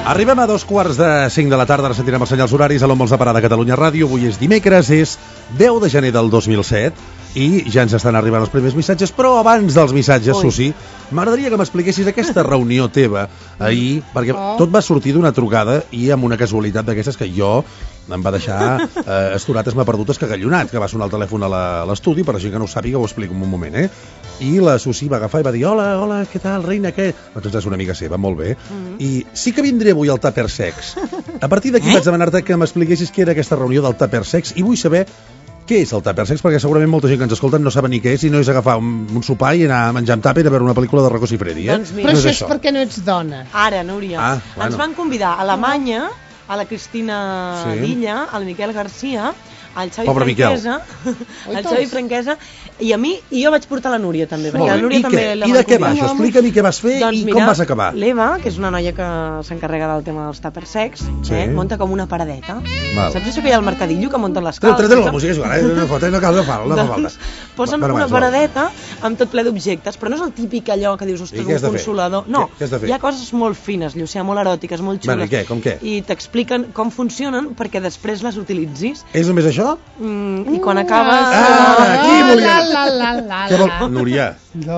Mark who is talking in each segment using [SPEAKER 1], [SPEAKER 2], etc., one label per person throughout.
[SPEAKER 1] Arribem a 2:45 de la tarda, ara sentirem els senyals horaris a l'Ombels de Parada Catalunya Ràdio. Avui és dimecres, és 10 de gener del 2007 i ja ens estan arribant els primers missatges, però abans dels missatges, Susi, m'agradaria que m'expliquessis aquesta reunió teva ahir, perquè tot va sortir d'una trucada i amb una casualitat d'aquestes que jo em va deixar estorates m'ha perdut escagallonat, que va sonar el telèfon a l'estudi, per la gent que no ho sàpiga ho explico en un moment, i la Susi va agafar i va dir hola, què tal, reina, què? Doncs és una amiga seva, molt bé. I sí que vindré avui al Tupper Sex. A partir d'aquí vaig demanar-te que m'expliquessis què era aquesta reunió del Tupper Sex i vull saber què és el Tupper Sex, perquè segurament molta gent que ens escolta no saben ni què és i no és agafar un sopar i anar a menjar amb tàper a veure una pel·lícula de Rocco Siffredi,
[SPEAKER 2] Doncs mira,
[SPEAKER 3] però això és perquè no ets dona.
[SPEAKER 2] Ara, Núria, ens van convidar a Alemanya, a la Cristina Villa, al Miquel Garcia, al Xavi Franquesa, al Xavi Franquesa, i a mi, i jo vaig portar la Núria també, perquè la Núria també la van convidar.
[SPEAKER 1] I de què va això? Explica'm què vas fer i com vas acabar.
[SPEAKER 2] L'Eva, que és una noia que s'encarrega del tema dels Tupper Sex, munta com una paradeta. Saps això que hi ha al mercadillo, que munten les calces?
[SPEAKER 1] Treu la música, no fa falta.
[SPEAKER 2] Posen una paradeta amb tot ple d'objectes, però no és el típic allò que dius, ostres, un consolador. No, hi ha coses molt fines, Llucià, molt eròtiques, molt xules.
[SPEAKER 1] Bueno, i què? Com què?
[SPEAKER 2] I t'expliquen com funcionen perquè després les utilitzis.
[SPEAKER 1] És només això?
[SPEAKER 2] I quan acabes...
[SPEAKER 1] Aquí volia... Què vol? Núria.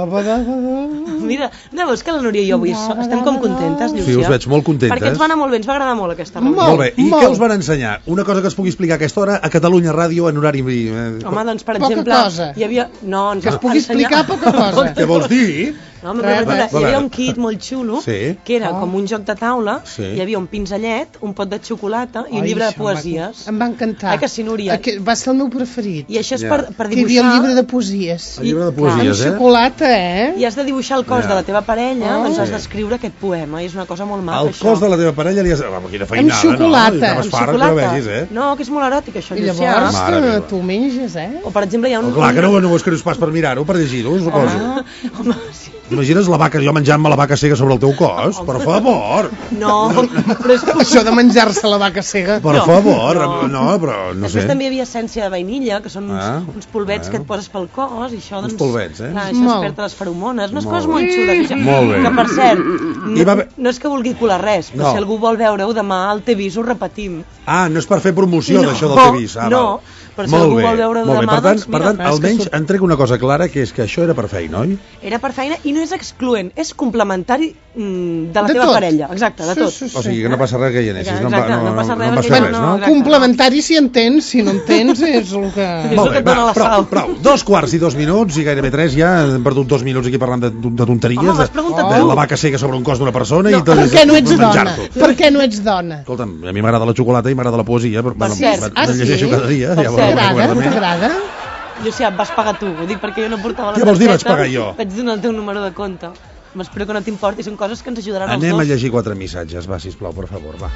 [SPEAKER 2] Mira, no veus que la Núria i jo avui estem com contentes, Llucià?
[SPEAKER 1] Sí, us veig molt contentes.
[SPEAKER 2] Perquè ens va anar molt bé, ens va agradar molt aquesta reunió.
[SPEAKER 1] Molt bé, i què us van ensenyar? Una cosa que es pugui explicar a aquesta hora a Catalunya Ràdio en horari...
[SPEAKER 2] Home, doncs per exemple...
[SPEAKER 3] Poca cosa.
[SPEAKER 2] Hi havia... No,
[SPEAKER 3] que es pugui explicar poca cosa.
[SPEAKER 1] Què vols dir?
[SPEAKER 2] No, hi havia un kit molt xulo, que era com un joc de taula, hi havia un pinzellet, un pot de xocolata i un llibre de poesies.
[SPEAKER 3] Em va encantar.
[SPEAKER 2] Que sí, Núria?
[SPEAKER 3] Va ser el meu preferit.
[SPEAKER 2] I això és per dibuixar...
[SPEAKER 3] Que hi havia el llibre de poesies.
[SPEAKER 1] El llibre de poesies,
[SPEAKER 3] amb xocolata,
[SPEAKER 2] I has de dibuixar el cos de la teva parella, doncs has d'escriure aquest poema, i és una cosa molt maca, això.
[SPEAKER 1] El cos de la teva parella li has... Quina feinada,
[SPEAKER 3] amb xocolata.
[SPEAKER 1] Amb xocolata.
[SPEAKER 2] No, que és molt eròtic, això,
[SPEAKER 3] Llucià. I llavors tu menges,
[SPEAKER 2] O, per exemple, hi ha un...
[SPEAKER 1] Clar que no ho escrius pas per mirar-ho, per llegir-ho, suposo.
[SPEAKER 2] Home, sí.
[SPEAKER 1] T'imagines jo menjant-me la vaca cega sobre el teu cos? Per favor!
[SPEAKER 2] No, però és...
[SPEAKER 3] Això de menjar-se la vaca cega...
[SPEAKER 1] Per favor, no, però no sé.
[SPEAKER 2] Després també hi havia essència de vainilla, que són uns polvets que et poses pel cos, i això, doncs...
[SPEAKER 1] Uns polvets,
[SPEAKER 2] Clar, això desperta les feromones, unes coses molt xules.
[SPEAKER 1] Molt bé.
[SPEAKER 2] Que, per cert, no és que vulgui colar res, però si algú vol veure-ho, demà al TV ho repetim.
[SPEAKER 1] No és per fer promoció d'això del TV.
[SPEAKER 2] No, però si algú vol veure-ho demà, doncs mira...
[SPEAKER 1] Per tant, almenys en trec una cosa clara, que és que això era per feina, oi?
[SPEAKER 2] Era per feina i no és excloent, és complementari de la teva parella. Exacte, de tot.
[SPEAKER 1] O sigui que no passa res que hi anessis.
[SPEAKER 2] No passa res,
[SPEAKER 1] no?
[SPEAKER 3] Complementari si entens, si no entens és el que...
[SPEAKER 1] Molt bé, prou. 2:02 i gairebé 3 ja, hem perdut 2 minuts aquí parlant de tonteries.
[SPEAKER 2] Home, m'has preguntat
[SPEAKER 1] de la vaca cega sobre un cos d'una persona i tot.
[SPEAKER 3] Per què no ets dona? Per què no ets dona?
[SPEAKER 1] Escolta'm, a mi m'agrada la xocolata i m'agrada la poesia, però me'n llegeixo cada dia.
[SPEAKER 3] T'agrada?
[SPEAKER 2] Llucià, vas pagar tu, ho dic perquè jo no portava la targeta.
[SPEAKER 1] Què vols dir vaig pagar jo?
[SPEAKER 2] Vaig donar el teu número de compte. M'espero que no t'importi, són coses que ens ajudaran els dos.
[SPEAKER 1] Anem a llegir 4 missatges, va, sisplau, per favor, va.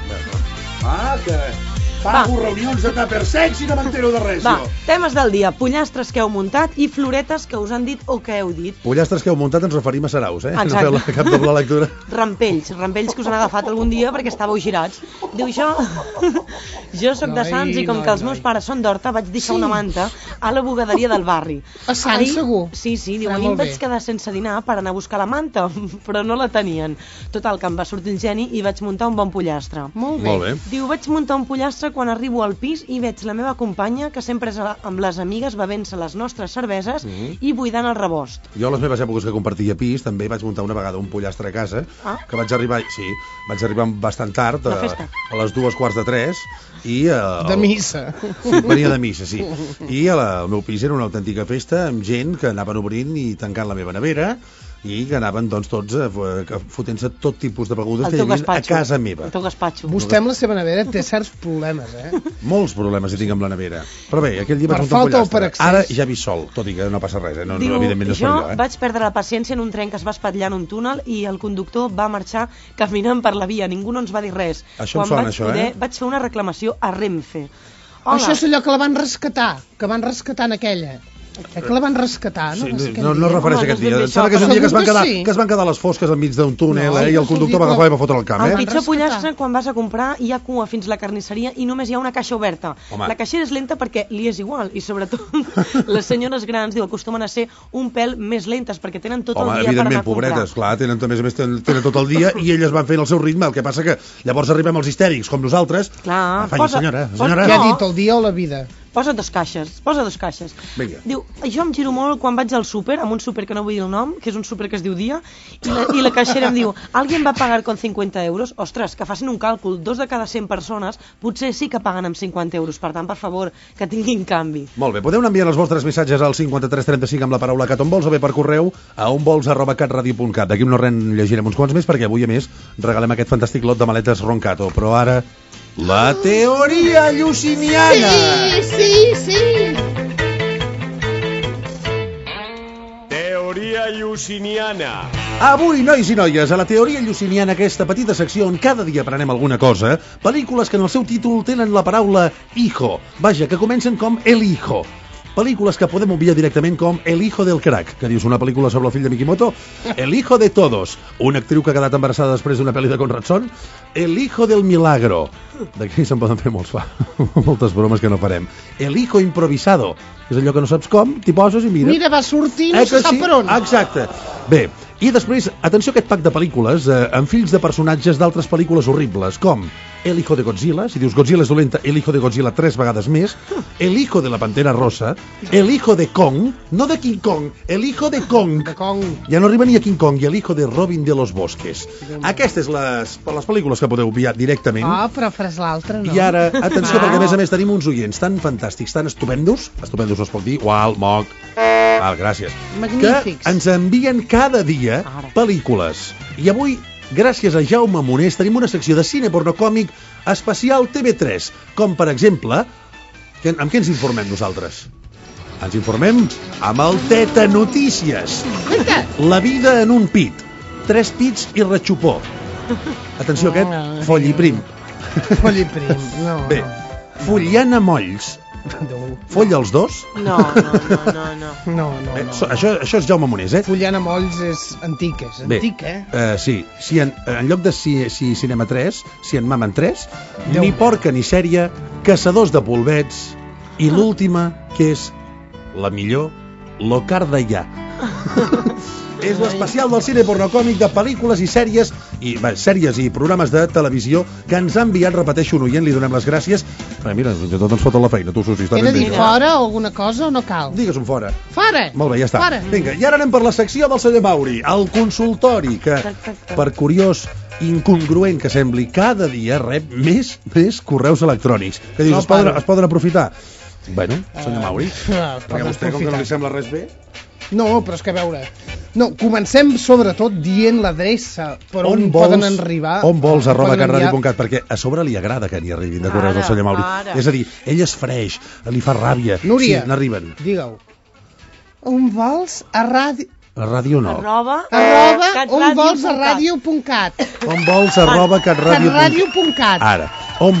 [SPEAKER 1] Que pago reunions de Tupper Sex i no m'entero de res, jo.
[SPEAKER 2] Temes del dia, pollastres que heu muntat i floretes que us han dit o que heu dit.
[SPEAKER 1] Pollastres que heu muntat ens referim a saraus,
[SPEAKER 2] Exacte.
[SPEAKER 1] No feu cap doble lectura.
[SPEAKER 2] Rampells que us han agafat algun dia perquè estàveu girats. Diu això, jo sóc de Sants i com que els meus pares són d'Horta vaig deixar una manta a la bugaderia del barri.
[SPEAKER 3] A Sants, segur?
[SPEAKER 2] Sí, diu, ahir em vaig quedar sense dinar per anar a buscar la manta, però no la tenien. Total, que em va sortir el geni i vaig muntar un bon pollastre.
[SPEAKER 3] Molt bé.
[SPEAKER 2] Diu, vaig muntar un pollastre quan arribo al pis i veig la meva companya que sempre és amb les amigues bevent-se les nostres cerveses i buidant el rebost.
[SPEAKER 1] Jo a les meves èpoques que compartia pis també vaig muntar una vegada un pollastre a casa que vaig arribar bastant tard, a les 2:15 i...
[SPEAKER 3] De missa.
[SPEAKER 1] Sí, venia de missa, sí. I el meu pis era una autèntica festa amb gent que anaven obrint i tancant la meva nevera i que anaven doncs tots fotent-se tot tipus de begudes que hi havia a casa meva.
[SPEAKER 2] El teu gaspatxo.
[SPEAKER 3] Vostè amb la seva nevera té certs problemes,
[SPEAKER 1] Molts problemes hi tinc amb la nevera. Però bé, aquell dia vaig muntar un pollastre. Ara ja he vist sol, tot i que no passa res, no, evidentment no és per jo.
[SPEAKER 2] Jo vaig perdre la paciència en un tren que es va espatllar en un túnel i el conductor va marxar caminant per la via, ningú no ens va dir res.
[SPEAKER 1] Això em sona, això,
[SPEAKER 2] Vaig fer una reclamació a Renfe.
[SPEAKER 3] Això és allò que la van rescatar, en aquella. Que la van rescatar, no?
[SPEAKER 1] No refereix a aquest dia. Em sembla que és un dia que es van quedar a les fosques enmig d'un túnel i el conductor va agafar i va fotre el camp.
[SPEAKER 2] El pitjor pollastre quan vas a comprar hi ha cua fins la carnisseria i només hi ha una caixa oberta. La caixera és lenta perquè li és igual i sobretot les senyores grans acostumen a ser un pèl més lentes perquè tenen tot el dia per anar a comprar.
[SPEAKER 1] Evidentment, pobretes, clar, tenen tot el dia i elles van fent el seu ritme. El que passa que llavors arribem als histèrics com nosaltres.
[SPEAKER 2] Clar,
[SPEAKER 3] senyora. Què ha dit, el dia o la vida?
[SPEAKER 2] Posa dos caixes.
[SPEAKER 1] Vinga.
[SPEAKER 2] Diu, jo em giro molt quan vaig al súper, amb un súper que no vull dir el nom, que és un súper que es diu Dia, i la caixera em diu, ¿alguien va a pagar con 50 euros? Ostres, que facin un càlcul, 2 de cada 100 persones potser sí que paguen amb 50 euros, per tant, per favor, que tinguin canvi.
[SPEAKER 1] Molt bé, podeu enviar els vostres missatges al 5335 amb la paraula cat on vols o bé per correu a onvols@catradio.cat. D'aquí no res llegirem uns quants més perquè avui, a més, regalem aquest fantàstic lot de maletes Roncato, però ara... La teoria lluciniana!
[SPEAKER 3] Sí!
[SPEAKER 4] Teoria lluciniana.
[SPEAKER 1] Avui, nois i noies, a la teoria lluciniana, aquesta petita secció on cada dia aprenem alguna cosa, pel·lícules que en el seu títol tenen la paraula hijo. Vaja, que comencen com El Hijo. Pel·lícules que podem obviar directament com El Hijo del Crack, que dius una pel·lícula sobre el fill de Mikimoto, El Hijo de Todos, una actriu que ha quedat embarassada després d'una pel·li de Conrad Son, El Hijo del Milagro, d'aquí se'n poden fer moltes bromes que no farem, El Hijo Improvisado, és allò que no saps com, t'hi poses i mira.
[SPEAKER 3] Mira, va sortir, no se sap per on.
[SPEAKER 1] Exacte. Bé, i després, atenció a aquest pack de pel·lícules amb fills de personatges d'altres pel·lícules horribles, com El Hijo de Godzilla, si dius Godzilla és dolenta, El Hijo de Godzilla 3 vegades més, El Hijo de la Pantera Rosa, El Hijo de Kong, no de King Kong, El Hijo de Kong. Ja no arriba ni a King Kong, i El Hijo de Robin de los Bosques. Aquestes les pel·lícules que podeu obviar directament.
[SPEAKER 3] Però faràs l'altra, no?
[SPEAKER 1] I ara, atenció, perquè a més tenim uns oients tan fantàstics, tan estupendos no es pot dir, ual, moc, gràcies,
[SPEAKER 3] magnífics,
[SPEAKER 1] que ens envien cada dia pel·lícules. I avui, gràcies a Jaume Monés, tenim una secció de cine pornocòmic especial TV3, com per exemple, amb què ens informem nosaltres? Ens informem amb el Teta Notícies. La vida en un pit, 3 pits i retxupó. Atenció aquest, Folliprim.
[SPEAKER 3] No.
[SPEAKER 1] Bé, Folliana Molls. Folla els dos?
[SPEAKER 2] No.
[SPEAKER 1] Això és Jaume Monés,
[SPEAKER 3] Folliana Molls és antic,
[SPEAKER 1] sí, si en lloc de si cinema 3, si en mamen 3, ni porca ni sèrie, caçadors de polvets, i l'última, que és la millor, l'Ocar d'allà. És l'especial del cine pornocòmic de pel·lícules i sèries i programes de televisió que ens ha enviat, repeteixo, un oient, li donem les gràcies. Mira, fins i tot ens foten la feina, tu, Susi.
[SPEAKER 3] He de dir fora o alguna cosa o no cal?
[SPEAKER 1] Digues un fora.
[SPEAKER 3] Fora!
[SPEAKER 1] Molt bé, ja està. Vinga, i ara anem per la secció del senyor Mauri, el consultori, que per curiós incongruent que sembli, cada dia rep més correus electrònics. Que dius, es poden aprofitar? Bueno, senyor Mauri, perquè a vostè com que no li sembla res bé...
[SPEAKER 3] No, però és que a veure... No, comencem sobretot dient l'adreça per on poden arribar.
[SPEAKER 1] onvols@catradio.cat, perquè a sobre li agrada que n'hi arribin de correus al senyor Mauri. És a dir, ell es freix, li fa ràbia.
[SPEAKER 3] Núria,
[SPEAKER 1] sí, n'arriben.
[SPEAKER 3] Digue-ho. On vols a ràdio...
[SPEAKER 1] A ràdio no.
[SPEAKER 3] onvols@catradio.cat.
[SPEAKER 1] onvols@catradio.cat. Ara,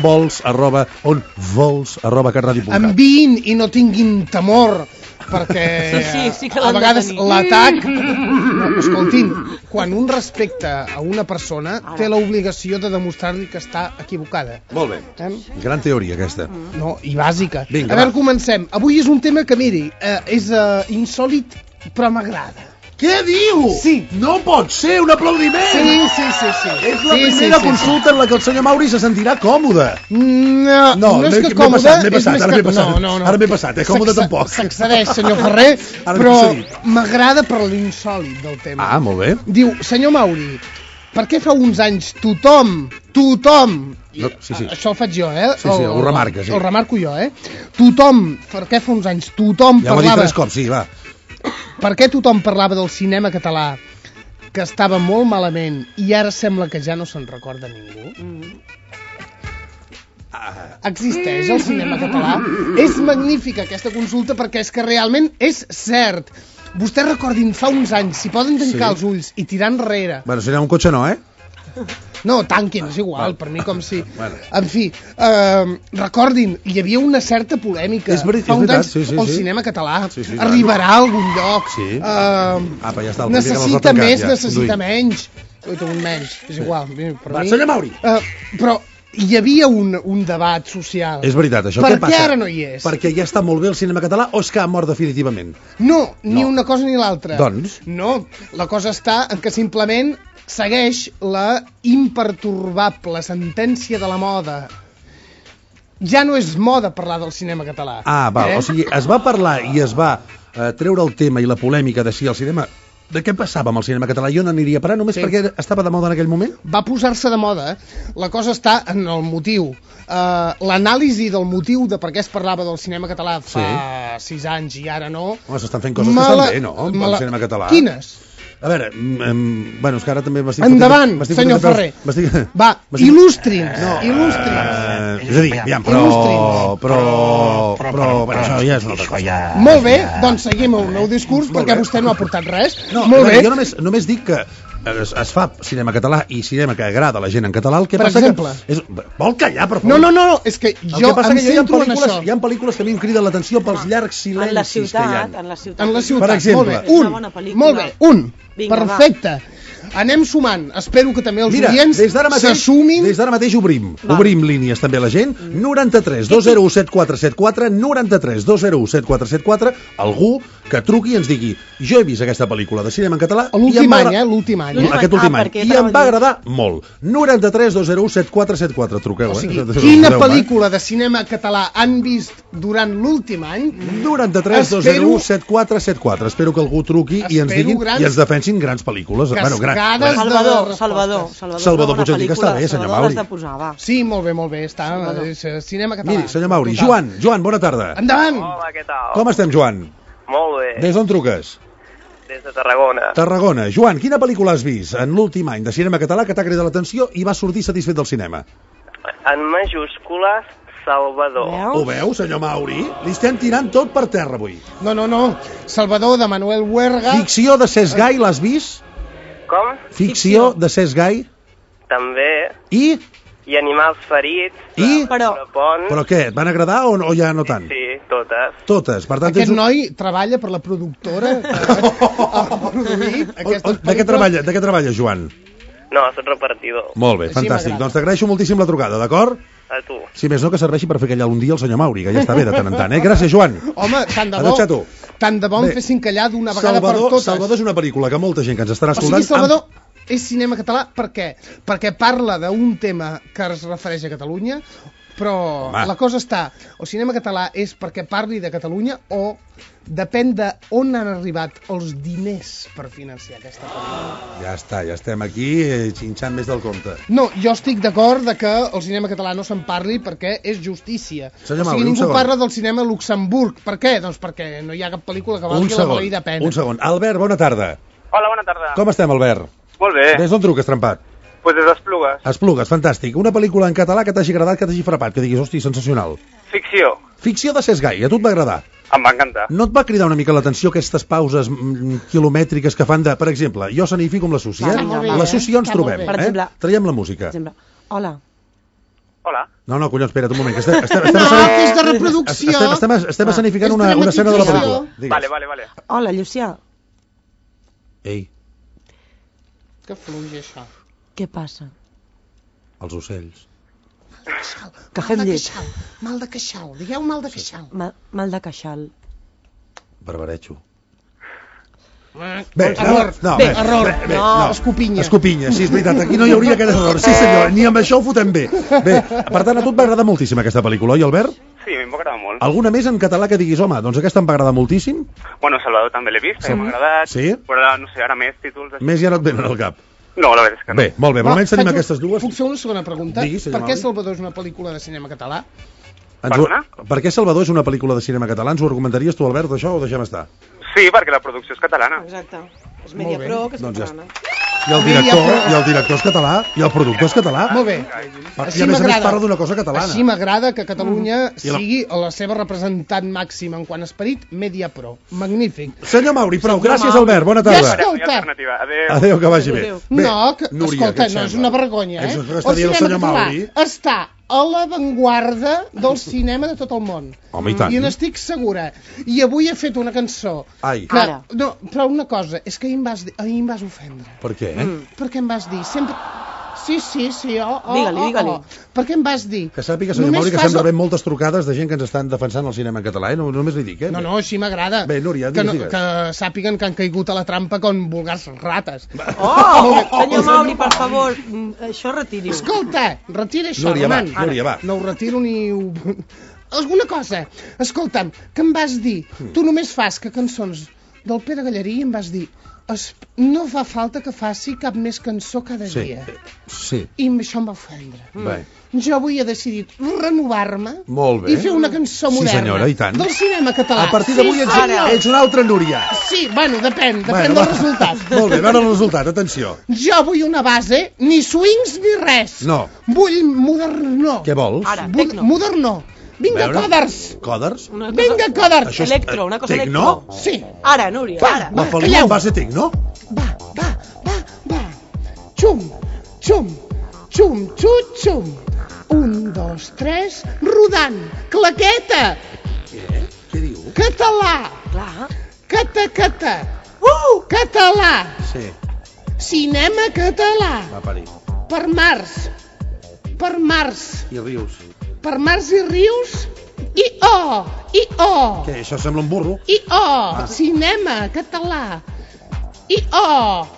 [SPEAKER 1] onvols@catradio.cat.
[SPEAKER 3] Enviïn i no tinguin temor, perquè
[SPEAKER 2] sí que
[SPEAKER 3] a vegades l'atac... No, escoltin, quan un respecta a una persona té l'obligació de demostrar-li que està equivocada.
[SPEAKER 1] Molt bé, gran teoria aquesta.
[SPEAKER 3] No, i bàsica.
[SPEAKER 1] Vinga,
[SPEAKER 3] a veure, comencem. Avui és un tema que, miri, és insòlit, però m'agrada.
[SPEAKER 1] Què diu?
[SPEAKER 3] Sí.
[SPEAKER 1] No pot ser, un aplaudiment!
[SPEAKER 3] Sí.
[SPEAKER 1] És la primera consulta en la que el senyor Mauri se sentirà còmode.
[SPEAKER 3] No és que còmode...
[SPEAKER 1] Ara m'he passat, còmode tampoc.
[SPEAKER 3] S'excedeix, senyor Ferrer, però m'agrada per l'insòlit del tema.
[SPEAKER 1] Molt bé.
[SPEAKER 3] Diu, senyor Mauri, per què fa uns anys tothom, això ho faig jo,
[SPEAKER 1] Sí, ho remarques.
[SPEAKER 3] Ho remarco jo, Tothom, per què fa uns anys tothom
[SPEAKER 1] parlava... Ja ho he dit 3 cops, sí, va.
[SPEAKER 3] Per què tothom parlava del cinema català, que estava molt malament, i ara sembla que ja no se'n recorda ningú? Existeix el cinema català? És magnífica aquesta consulta perquè és que realment és cert. Vostès recordin fa uns anys, si poden tancar els ulls i tirar enrere...
[SPEAKER 1] Bueno, si hi ha un cotxe no,
[SPEAKER 3] No, tanquin, és igual, per mi com si... En fi, recordin, hi havia una certa polèmica.
[SPEAKER 1] És veritat, sí.
[SPEAKER 3] El cinema català arribarà a algun lloc. Necessita més, necessita menys. Un menys, és igual.
[SPEAKER 1] Va, senyor Mauri.
[SPEAKER 3] Però hi havia un debat social.
[SPEAKER 1] És veritat, això
[SPEAKER 3] què
[SPEAKER 1] passa?
[SPEAKER 3] Per què ara no hi és?
[SPEAKER 1] Perquè ja està molt bé el cinema català o és que ha mort definitivament?
[SPEAKER 3] No, ni una cosa ni l'altra.
[SPEAKER 1] Doncs?
[SPEAKER 3] No, la cosa està en que simplement segueix la impertorbable sentència de la moda. Ja no és moda parlar del cinema català.
[SPEAKER 1] O sigui, es va parlar i es va treure el tema i la polèmica de si el cinema... De què passava amb el cinema català? Jo n'aniria a parar només perquè estava de moda en aquell moment?
[SPEAKER 3] Va posar-se de moda. La cosa està en el motiu. L'anàlisi del motiu de per què es parlava del cinema català fa 6 anys i ara no...
[SPEAKER 1] S'estan fent coses que estan bé, no? Amb el cinema català.
[SPEAKER 3] Quines?
[SPEAKER 1] A veure, bueno, és que ara també m'estic...
[SPEAKER 3] Endavant, senyor Ferrer. Va, il·lustri'ns.
[SPEAKER 1] És a dir, aviam, però... Bueno, això ja és una altra cosa.
[SPEAKER 3] Molt bé, doncs seguim el meu discurs perquè vostè no ha portat res.
[SPEAKER 1] Molt bé. Jo només dic que es fa cinema català i cinema que agrada a la gent en català, el que passa que... Vol callar, per favor?
[SPEAKER 3] No, és que jo em centro en això.
[SPEAKER 1] Hi ha pel·lícules que a mi em criden l'atenció pels llargs silencis que hi ha.
[SPEAKER 2] En la ciutat.
[SPEAKER 1] Per exemple.
[SPEAKER 3] Molt bé, perfecte. Anem sumant. Espero que també els oients s'assumin.
[SPEAKER 1] Des d'ara mateix obrim línies també a la gent. 93 201 7474 93 201 7474. Algú que truqui i ens digui: jo he vist aquesta pel·lícula de cinema en català
[SPEAKER 3] l'últim any.
[SPEAKER 1] Aquest últim any. I em va agradar molt. 93 201 7474. Truqueu,
[SPEAKER 3] o sigui, quina pel·lícula de cinema català han vist durant l'últim any?
[SPEAKER 1] 93 201 7474. Espero que algú truqui i ens diguin i ens defensin grans pel·lícules.
[SPEAKER 2] Salvador
[SPEAKER 1] potser dir que està bé, senyor Mauri.
[SPEAKER 3] Sí, molt bé, està cinema català.
[SPEAKER 1] Miri, senyor Mauri, Joan, bona tarda.
[SPEAKER 3] Endavant.
[SPEAKER 5] Hola, què tal?
[SPEAKER 1] Com estem, Joan?
[SPEAKER 5] Molt bé.
[SPEAKER 1] Des d'on truques?
[SPEAKER 5] Des de Tarragona.
[SPEAKER 1] Tarragona. Joan, quina pel·lícula has vist en l'últim any de cinema català que t'ha cridat l'atenció i vas sortir satisfet del cinema?
[SPEAKER 5] En majúscules, Salvador.
[SPEAKER 1] Ho veu, senyor Mauri? Li estem tirant tot per terra avui.
[SPEAKER 3] No. Salvador, de Manuel Huerga.
[SPEAKER 1] Ficció de Cesc Gai, l'has vist?
[SPEAKER 5] Com?
[SPEAKER 1] Ficció de Cesc Gai.
[SPEAKER 5] També. I Animals ferits. Però
[SPEAKER 1] què, et van agradar o ja no tant?
[SPEAKER 5] Sí, totes.
[SPEAKER 1] Totes. Per tant,
[SPEAKER 3] aquest noi treballa per la productora
[SPEAKER 1] De què treballa, Joan?
[SPEAKER 5] No, soc repartidor.
[SPEAKER 1] Molt bé, fantàstic. Doncs t'agraeixo moltíssim la trucada, d'acord?
[SPEAKER 5] A tu.
[SPEAKER 1] Si més no, que serveixi per fer callar un dia el senyor Mauri, que ja està bé de tant en tant, Gràcies, Joan.
[SPEAKER 3] Home, tant de bo em fessin callar d'una vegada per totes.
[SPEAKER 1] Salvador és una pel·lícula que molta gent que ens estarà escoltant...
[SPEAKER 3] O sigui, Salvador és cinema català per què? Perquè parla d'un tema que es refereix a Catalunya, però la cosa està, el cinema català és perquè parli de Catalunya o depèn d'on han arribat els diners per financiar aquesta pel·lícula.
[SPEAKER 1] Ja està, ja estem aquí xinxant més del compte.
[SPEAKER 3] No, jo estic d'acord que el cinema català no se'n parli perquè és justícia.
[SPEAKER 1] Senyor Mauri,
[SPEAKER 3] ningú parla del cinema a Luxemburg. Per què? Doncs perquè no hi ha cap pel·lícula que valgui la maleïda pena.
[SPEAKER 1] Un segon. Albert, bona tarda.
[SPEAKER 5] Hola, bona tarda.
[SPEAKER 1] Com estem, Albert?
[SPEAKER 5] Molt bé.
[SPEAKER 1] Des d'on truques, trempat?
[SPEAKER 5] Pues des d'Esplugues.
[SPEAKER 1] Esplugues, fantàstic. Una pel·lícula en català que t'hagi agradat, que t'hagi frapat, que diguis, hosti, sensacional.
[SPEAKER 5] Ficció.
[SPEAKER 1] Ficció de Cesc Gai, a tu et va agradar?
[SPEAKER 5] Em va encantar.
[SPEAKER 1] No et va cridar una mica l'atenció aquestes pauses quilomètriques que fan de... Per exemple, jo s'anifico amb la Susi, La Susi on ens trobem, Traiem la música.
[SPEAKER 2] Hola.
[SPEAKER 1] No, collons, espera't un moment, que
[SPEAKER 3] és de reproducció.
[SPEAKER 1] Estem escenificant una escena de la pel·lícula.
[SPEAKER 5] Vale.
[SPEAKER 2] Hola, Llucià.
[SPEAKER 1] Ei.
[SPEAKER 3] Que fluix, això.
[SPEAKER 2] Què passa?
[SPEAKER 1] Els ocells.
[SPEAKER 2] Que fem llet.
[SPEAKER 3] Mal de queixal. Digueu mal de queixal.
[SPEAKER 2] Mal de queixal.
[SPEAKER 1] Barbarejo.
[SPEAKER 3] Error. Escopinya.
[SPEAKER 1] Escopinya, sí, és veritat. Aquí no hi hauria aquest error. Sí, senyor, ni amb això ho fotem bé. Bé, per tant, a tu et va agradar moltíssim aquesta pel·lícula, oi, Albert?
[SPEAKER 5] Sí, a mi em va agradar molt.
[SPEAKER 1] Alguna més en català que diguis, home, doncs aquesta em va agradar moltíssim?
[SPEAKER 5] Bueno, Salvador també l'he vist, m'ha agradat.
[SPEAKER 1] Sí?
[SPEAKER 5] Però no sé, ara més títols...
[SPEAKER 1] Més ja no et venen al cap.
[SPEAKER 5] No, la veritat és que no.
[SPEAKER 1] Bé, molt bé, almenys tenim aquestes dues.
[SPEAKER 3] Puc fer una segona pregunta? Per què Salvador és una pel·lícula de cinema català?
[SPEAKER 5] Perdona?
[SPEAKER 1] Per què Salvador és una pel·lícula de cinema català? Ens ho argumentaries tu, Albert, això, o deixem estar?
[SPEAKER 5] Sí, perquè la producció és catalana.
[SPEAKER 2] Exacte. És Mediapro, que és catalana.
[SPEAKER 1] I el director és català, i el productor és català.
[SPEAKER 3] Molt bé.
[SPEAKER 1] I a més parla d'una cosa catalana.
[SPEAKER 3] Així m'agrada que Catalunya sigui la seva representant màxima en quant a esperit, Media Pro. Magnífic.
[SPEAKER 1] Senyor Mauri, prou. Gràcies, Albert. Bona tarda. Adéu, que vagi bé.
[SPEAKER 3] No, escolta, no és una vergonya, eh?
[SPEAKER 1] Està dient el senyor Mauri.
[SPEAKER 3] Està a l'avantguarda del cinema de tot el món.
[SPEAKER 1] Home, i tant.
[SPEAKER 3] I n'estic segura. I avui he fet una cançó.
[SPEAKER 1] Ai.
[SPEAKER 3] No, però una cosa, és que ahir em vas ofendre.
[SPEAKER 1] Per què?
[SPEAKER 3] Perquè em vas dir, sempre... Sí,
[SPEAKER 2] Digue-li.
[SPEAKER 3] Per què em vas dir?
[SPEAKER 1] Que sàpiga, senyor Mauri, que estem rebent moltes trucades de gent que ens estan defensant el cinema en català, no només li dic, eh?
[SPEAKER 3] No, així m'agrada.
[SPEAKER 1] Bé, Núria, digues.
[SPEAKER 3] Que sàpiguen que han caigut a la trampa com vulgars rates.
[SPEAKER 2] Senyor Mauri, per favor, això retiri-ho.
[SPEAKER 3] Escolta, retira això,
[SPEAKER 1] Núria, va.
[SPEAKER 3] No ho retiro ni... Alguna cosa. Escolta'm, que em vas dir, tu només fas que cançons del Pere Gallarí, em vas dir... No fa falta que faci cap més cançó cada dia.
[SPEAKER 1] Sí.
[SPEAKER 3] I això em va ofendre.
[SPEAKER 1] Bé.
[SPEAKER 3] Jo avui he decidit renovar-me i fer una cançó moderna.
[SPEAKER 1] Sí, senyora, i tant.
[SPEAKER 3] Del cinema català.
[SPEAKER 1] A partir d'avui ets una altra Núria.
[SPEAKER 3] Sí, bueno, depèn del resultat.
[SPEAKER 1] Molt bé, veure el resultat, atenció.
[SPEAKER 3] Jo vull una base, ni swings ni res.
[SPEAKER 1] No.
[SPEAKER 3] Vull modernó.
[SPEAKER 1] Què vols?
[SPEAKER 2] Ara, tecno.
[SPEAKER 3] Modernó. Vinga, coders!
[SPEAKER 1] Coders?
[SPEAKER 3] Vinga, coders!
[SPEAKER 2] Electro, una cosa
[SPEAKER 1] tecno?
[SPEAKER 2] electro.
[SPEAKER 3] Sí.
[SPEAKER 2] Ara, Núria, ara.
[SPEAKER 1] La Feliu en base tecno?
[SPEAKER 3] Va. Xum, xum, xum, xum, xum. 1, 2, 3, rodant. Claqueta.
[SPEAKER 1] Què diu?
[SPEAKER 3] Català.
[SPEAKER 2] Clar.
[SPEAKER 3] Cata. Català.
[SPEAKER 1] Sí.
[SPEAKER 3] Cinema català.
[SPEAKER 1] Va parir.
[SPEAKER 3] Per març.
[SPEAKER 1] I rius.
[SPEAKER 3] Per març i rius. I-o.
[SPEAKER 1] Què, això sembla un burro?
[SPEAKER 3] I-o. Cinema català. I-o.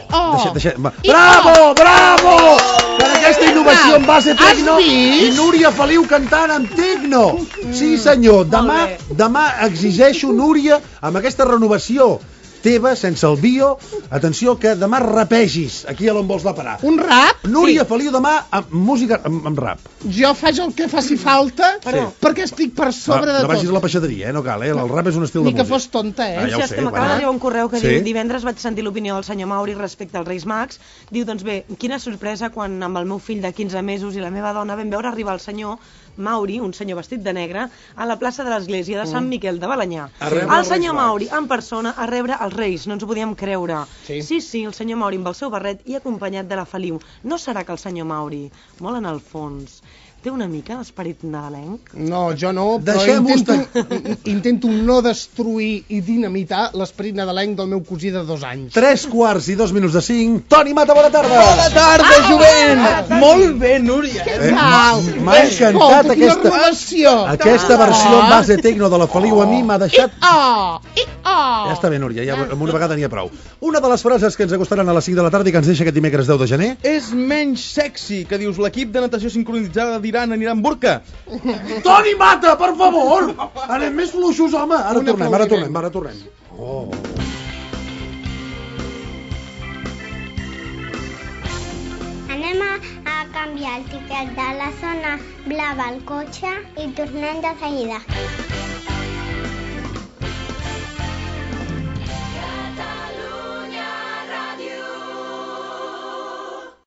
[SPEAKER 1] Bravo! Per aquesta innovació en base tecno i Núria Feliu cantant amb tecno. Sí, senyor. Demà exigeixo, Núria, amb aquesta renovació teva, sense el bio, atenció, que demà rapegis aquí a l'on vols la parar.
[SPEAKER 3] Un rap?
[SPEAKER 1] Núria Feliu demà amb música, amb rap.
[SPEAKER 3] Jo faig el que faci falta, perquè estic per sobre de tot.
[SPEAKER 1] No vagis a la peixateria, no cal, el rap és un estil de música.
[SPEAKER 3] Ni que fos tonta,
[SPEAKER 1] Ja ho sé,
[SPEAKER 2] m'acaba d'arribar un correu que diu: divendres vaig sentir l'opinió del senyor Mauri respecte als Reis Mags. Diu, doncs bé, quina sorpresa quan amb el meu fill de 15 mesos i la meva dona vam veure arribar el senyor Mauri, un senyor vestit de negre, a la plaça de l'església de Sant Miquel de Balanyà. El senyor Mauri, en persona, a rebre els Reis. No ens ho podíem creure. Sí, el senyor Mauri amb el seu barret i acompanyat de la Feliu. No serà que el senyor Mauri, molt en el fons, té una mica d'esperit nadalenc?
[SPEAKER 3] No, jo no, però intento no destruir i dinamitar l'esperit nadalenc del meu cosí de 2 anys.
[SPEAKER 1] 3:02 Toni Mata, bona tarda!
[SPEAKER 6] Bona tarda, jovent! Molt bé, Núria!
[SPEAKER 3] Què tal?
[SPEAKER 1] M'ha encantat aquesta versió en base tecno de la Feliu. A mi m'ha deixat... Ja està bé, Núria, ja amb una vegada n'hi ha prou. Una de les frases que ens acostaran a les 5 de la tarda i que ens deixa aquest dimecres 10 de gener...
[SPEAKER 6] És menys sexy que dius l'equip de natació sincronitzada d'Iran anirà amb burca.
[SPEAKER 1] Toni Mata, per favor! Anem més fluixos, home! Ara tornem.
[SPEAKER 7] Anem a canviar el tiquet de la zona blava al cotxe i tornem de seguida.